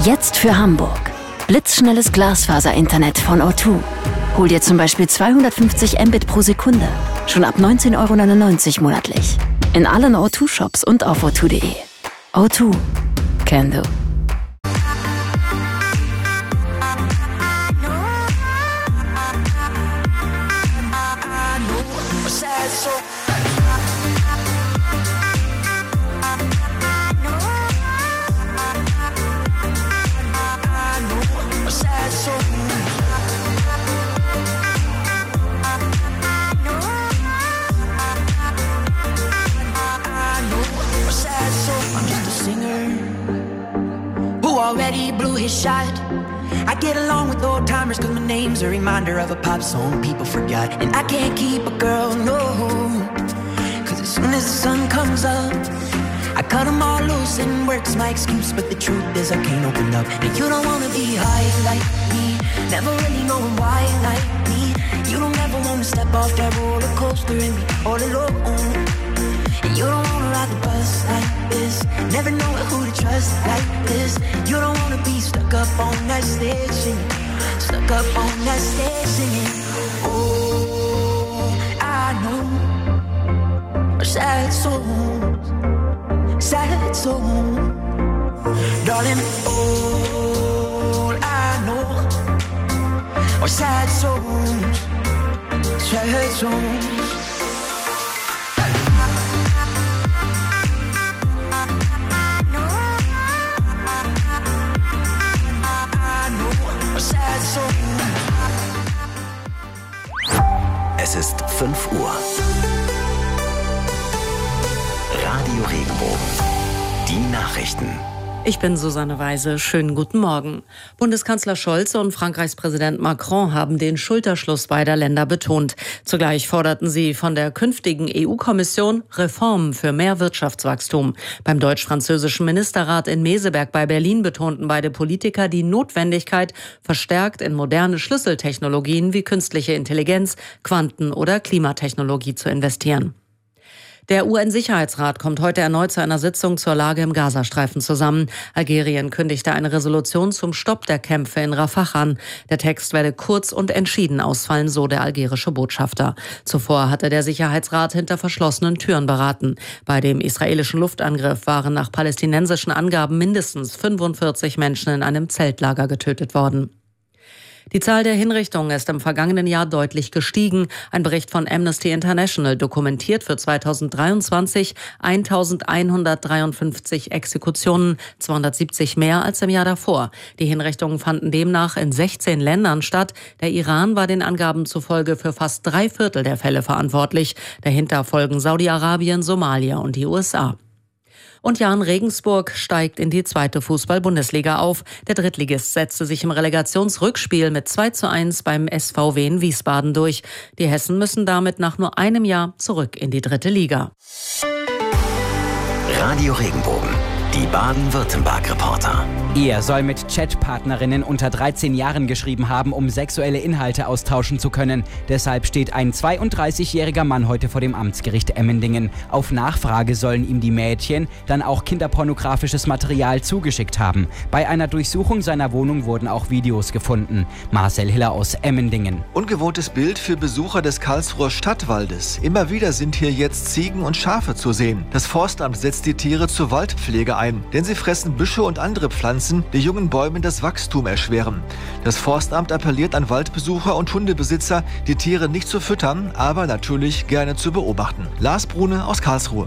Jetzt für Hamburg. Blitzschnelles Glasfaser-Internet von O2. Hol dir zum Beispiel 250 Mbit pro Sekunde. Schon ab 19,99 € monatlich. In allen O2-Shops und auf o2.de. O2. Can do. Already blew his shot. I get along with old timers cause my name's a reminder of a pop song people forgot. And I can't keep a girl, no, cause as soon as the sun comes up I cut them all loose and work's my excuse. But the truth is I can't open up. And you don't wanna be high like me, never really knowing why like me. You don't ever wanna step off that roller coaster and be all alone. And you don't wanna ride the bus like this, never know who to trust like this. You don't wanna be stuck up on that stage singing, stuck up on that stage singing. Oh, I know sad songs, sad songs, darling. All I know are sad songs, sad songs. Es ist 5 Uhr. Radio Regenbogen. Die Nachrichten. Ich bin Susanne Weise. Schönen guten Morgen. Bundeskanzler Scholz und Frankreichs Präsident Macron haben den Schulterschluss beider Länder betont. Zugleich forderten sie von der künftigen EU-Kommission Reformen für mehr Wirtschaftswachstum. Beim deutsch-französischen Ministerrat in Meseberg bei Berlin betonten beide Politiker die Notwendigkeit, verstärkt in moderne Schlüsseltechnologien wie künstliche Intelligenz, Quanten- oder Klimatechnologie zu investieren. Der UN-Sicherheitsrat kommt heute erneut zu einer Sitzung zur Lage im Gazastreifen zusammen. Algerien kündigte eine Resolution zum Stopp der Kämpfe in Rafah an. Der Text werde kurz und entschieden ausfallen, so der algerische Botschafter. Zuvor hatte der Sicherheitsrat hinter verschlossenen Türen beraten. Bei dem israelischen Luftangriff waren nach palästinensischen Angaben mindestens 45 Menschen in einem Zeltlager getötet worden. Die Zahl der Hinrichtungen ist im vergangenen Jahr deutlich gestiegen. Ein Bericht von Amnesty International dokumentiert für 2023 1153 Exekutionen, 270 mehr als im Jahr davor. Die Hinrichtungen fanden demnach in 16 Ländern statt. Der Iran war den Angaben zufolge für fast 3/4 der Fälle verantwortlich. Dahinter folgen Saudi-Arabien, Somalia und die USA. Und Jahn Regensburg steigt in die 2. Fußball-Bundesliga auf. Der Drittligist setzte sich im Relegationsrückspiel mit 2:1 beim SVW in Wiesbaden durch. Die Hessen müssen damit nach nur einem Jahr zurück in die 3. Liga. Radio Regenbogen. Die Baden-Württemberg-Reporter. Er soll mit Chatpartnerinnen unter 13 Jahren geschrieben haben, um sexuelle Inhalte austauschen zu können. Deshalb steht ein 32-jähriger Mann heute vor dem Amtsgericht Emmendingen. Auf Nachfrage sollen ihm die Mädchen dann auch kinderpornografisches Material zugeschickt haben. Bei einer Durchsuchung seiner Wohnung wurden auch Videos gefunden. Marcel Hiller aus Emmendingen. Ungewohntes Bild für Besucher des Karlsruher Stadtwaldes. Immer wieder sind hier jetzt Ziegen und Schafe zu sehen. Das Forstamt setzt die Tiere zur Waldpflege ein, denn sie fressen Büsche und andere Pflanzen, die jungen Bäumen das Wachstum erschweren. Das Forstamt appelliert an Waldbesucher und Hundebesitzer, die Tiere nicht zu füttern, aber natürlich gerne zu beobachten. Lars Brune aus Karlsruhe.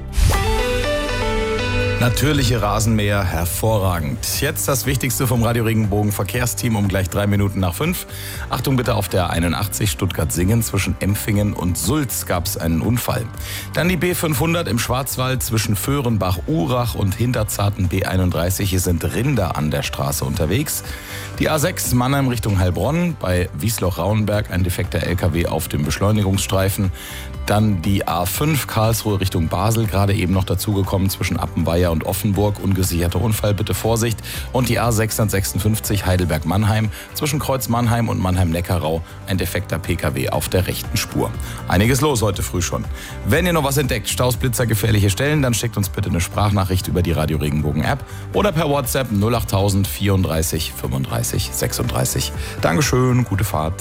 Natürliche Rasenmäher, hervorragend. Jetzt das Wichtigste vom Radio Regenbogen Verkehrsteam um gleich 3 Minuten nach 5. Achtung bitte, auf der 81 Stuttgart-Singen zwischen Empfingen und Sulz gab es einen Unfall. Dann die B500 im Schwarzwald zwischen Föhrenbach-Urach und Hinterzarten B31. Hier sind Rinder an der Straße unterwegs. Die A6 Mannheim Richtung Heilbronn, bei Wiesloch-Rauenberg ein defekter LKW auf dem Beschleunigungsstreifen. Dann die A5 Karlsruhe Richtung Basel, gerade eben noch dazugekommen zwischen Appenweier Speyer und Offenburg, ungesicherter Unfall, bitte Vorsicht. Und die A656 Heidelberg-Mannheim, zwischen Kreuz Mannheim und Mannheim-Neckarau, ein defekter PKW auf der rechten Spur. Einiges los heute früh schon. Wenn ihr noch was entdeckt, Staus, Blitzer, gefährliche Stellen, dann schickt uns bitte eine Sprachnachricht über die Radio Regenbogen App oder per WhatsApp 08000 34 35 36. Dankeschön, gute Fahrt.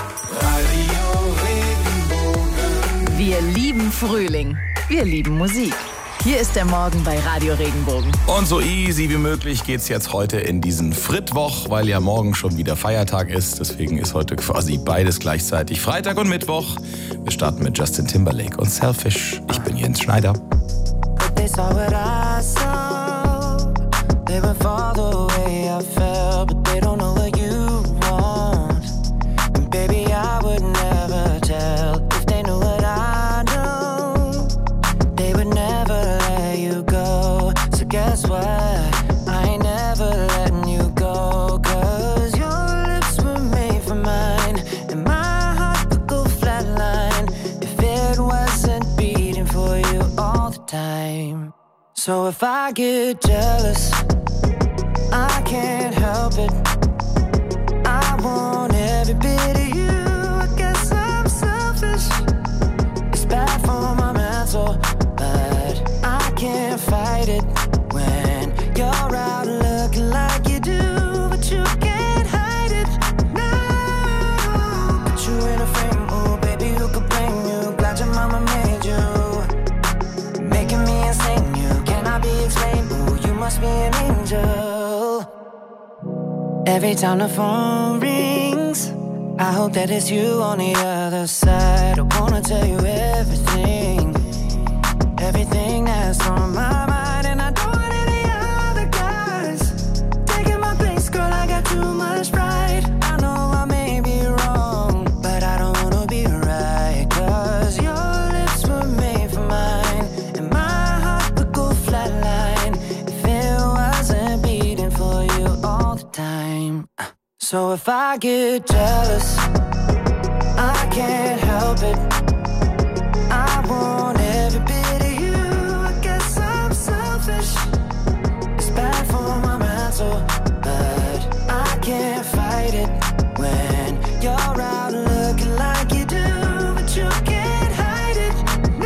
Wir lieben Frühling. Wir lieben Musik. Hier ist der Morgen bei Radio Regenbogen. Und so easy wie möglich geht's jetzt heute in diesen Frittwoch, weil ja morgen schon wieder Feiertag ist. Deswegen ist heute quasi beides gleichzeitig, Freitag und Mittwoch. Wir starten mit Justin Timberlake und Selfish. Ich bin Jens Schneider. So if I get jealous, I can't help it. I want every bit of you. I guess I'm selfish. It's bad for my mental, but I can't fight it when you're out looking like you do, but you can't hide it. No, put you in a frame, oh baby, who could blame you? Glad your mama made you, making me insane. Explain, ooh, you must be an angel. Every time the phone rings, I hope that it's you on the other side. I wanna tell you everything, everything that's on my mind. And I don't want any other guys taking my place, girl, I got too much pride. I know I may be wrong, but I don't wanna be right, 'cause your lips were made for mine, and my heart would go flatline if it wasn't beating for you all the time. So if I get jealous, I can't help it. I want every bit of you. I guess I'm selfish. It's bad for my mental, but I can't fight it when you're out looking like you do, but you can't hide it.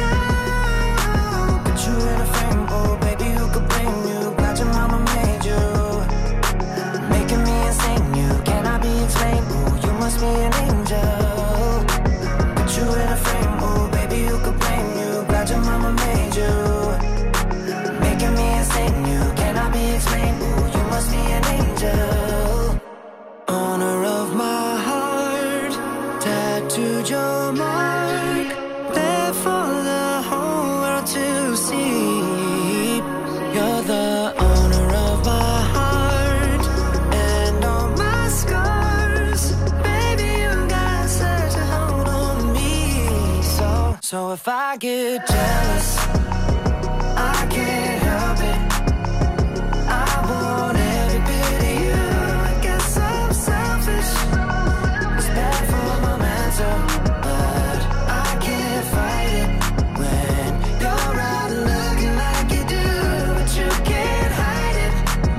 No, put you in a frame, oh baby, who could blame you? Glad your mama made you, making me insane. You cannot be explained. Oh, you must be an angel. Put you in a frame, oh baby, who could blame you? Glad your mama made you, making me insane. You cannot be explained. Oh, you must be an angel. Owner of my heart, tattooed your mark, there for the whole world to see. You're the owner of my heart and all my scars. Baby, you got such a hold on me. So if I get jealous, I can't help it. I want every bit of you. I guess I'm selfish. It's bad for my mental, but I can't fight it when you're out looking like you do, but you can't hide it.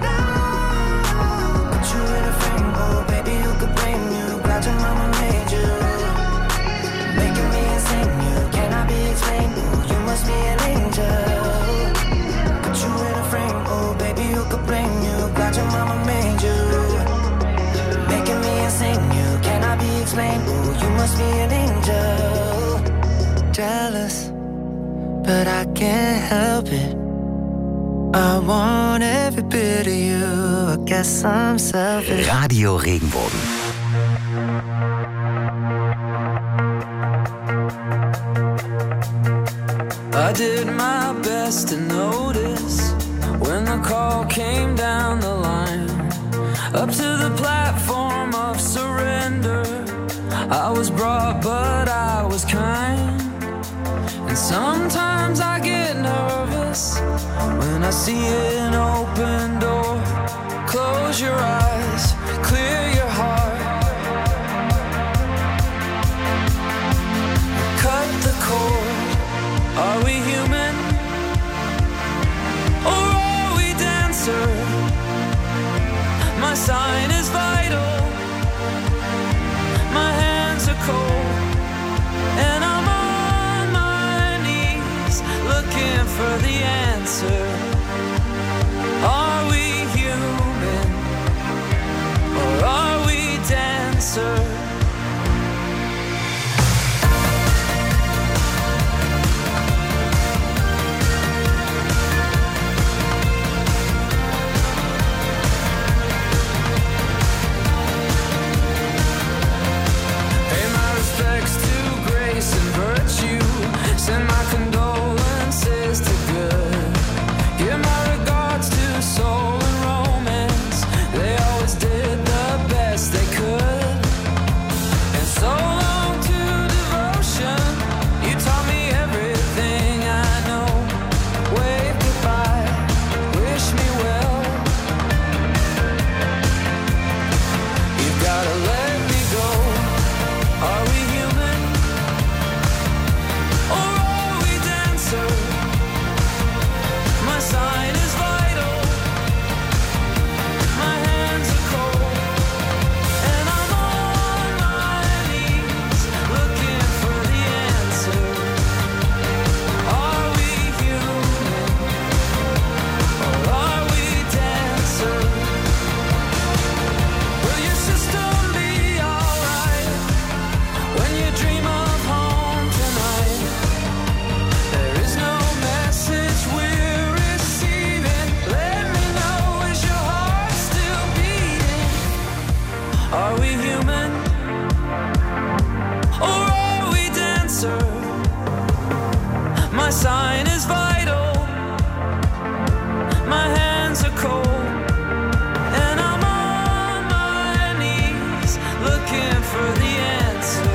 No, put you in a frame, oh baby, who could blame you? Glad your mama made you, making me insane. You cannot be explained. Ooh, you must be an angel. Put you in a frame, oh baby, who could blame you? Glad your mama made you, making me insane. You cannot be explained. Ooh, you must be an angel. Jealous, but I can't help it. I want every bit of you. I guess I'm selfish. Radio Regenbogen. I did my best to notice when the call came down the line, up to the platform of surrender. I was brought, but I was kind. And sometimes I get nervous when I see an open door. Close your eyes, clear your heart. Cut the cord. Are we human? Or My sign is vital. My hands are cold, and I'm on my knees looking for the answer. Are we human, or are we dancer? Send my condolences to good. Give my regards to soul and romance. They always did the best they could. And so long to devotion. You taught me everything I know. Wave goodbye, wish me well. You've gotta let me go. Are we human? My sign is vital. My hands are cold, and I'm on my knees looking for the answer. Are we human, or are we dancer? Will your system be alright when you dream of home tonight? There is no message we're receiving. Let me know, is your heart still beating? Are we human, or are we dancer? My sign is vital. My hands are cold, and I'm on my knees looking for the answer.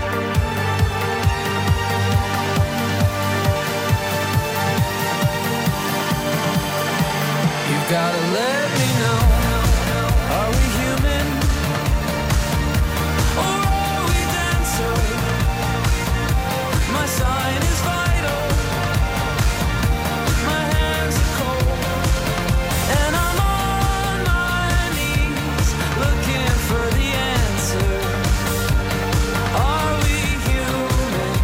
You've gotta let me know. Are we human, or are we dancer? My sign is vital. My hands are cold, and I'm on my knees looking for the answer. Are we human,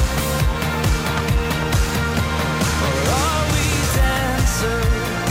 or are we dancer?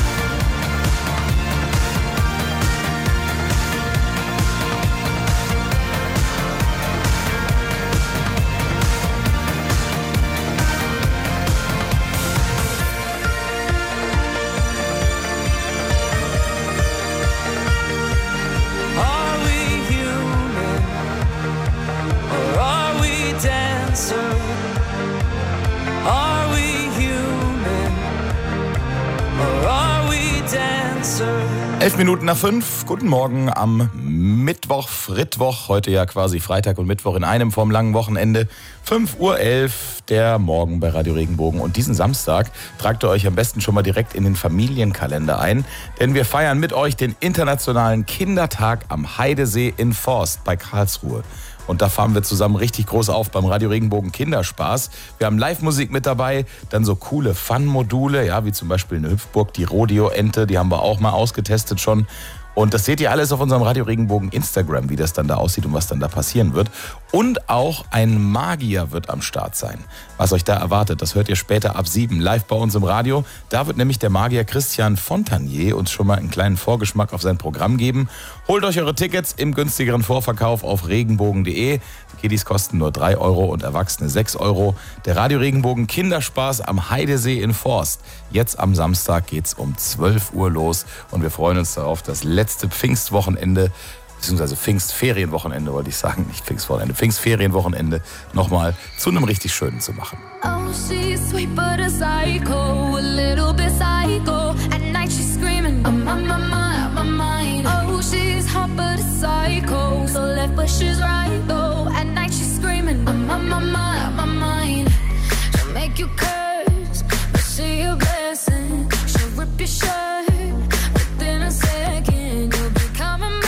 11 Minuten nach 5. Guten Morgen am Mittwoch, Frittwoch. Heute ja quasi Freitag und Mittwoch in einem vom langen Wochenende. 5:11 Uhr, der Morgen bei Radio Regenbogen. Und diesen Samstag tragt ihr euch am besten schon mal direkt in den Familienkalender ein. Denn wir feiern mit euch den Internationalen Kindertag am Heidesee in Forst bei Karlsruhe. Und da fahren wir zusammen richtig groß auf beim Radio Regenbogen Kinderspaß. Wir haben Live-Musik mit dabei, dann so coole Fun-Module, ja, wie zum Beispiel eine Hüpfburg, die Rodeo-Ente, die haben wir auch mal ausgetestet schon. Und das seht ihr alles auf unserem Radio Regenbogen Instagram, wie das dann da aussieht und was dann da passieren wird. Und auch ein Magier wird am Start sein. Was euch da erwartet, das hört ihr später ab 7 live bei uns im Radio. Da wird nämlich der Magier Christian Fontanier uns schon mal einen kleinen Vorgeschmack auf sein Programm geben. Holt euch eure Tickets im günstigeren Vorverkauf auf regenbogen.de. Kiddies kosten nur 3 Euro und Erwachsene 6 Euro. Der Radio Regenbogen Kinderspaß am Heidesee in Forst. Jetzt am Samstag geht's um 12 Uhr los und wir freuen uns darauf, das letzte Pfingstwochenende, beziehungsweise Pfingstferienwochenende wollte ich sagen, nicht Pfingstwochenende, Pfingstferienwochenende nochmal zu einem richtig schönen zu machen. Oh, she's sweet but a psycho, a little bit psycho. At night she's screaming, I'm on my mind. Oh, she's hot but a psycho, so left but she's right though. At night she's screaming, I'm on my mind. She'll make you curse, but see a blessing. She'll rip your shirt within a second. You'll be coming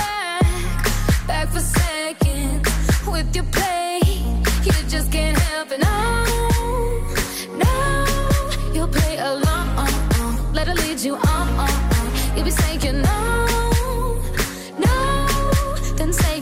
back for seconds with your play. You just can't help it. No, you'll play along. Let her lead you on. You'll be saying no. then say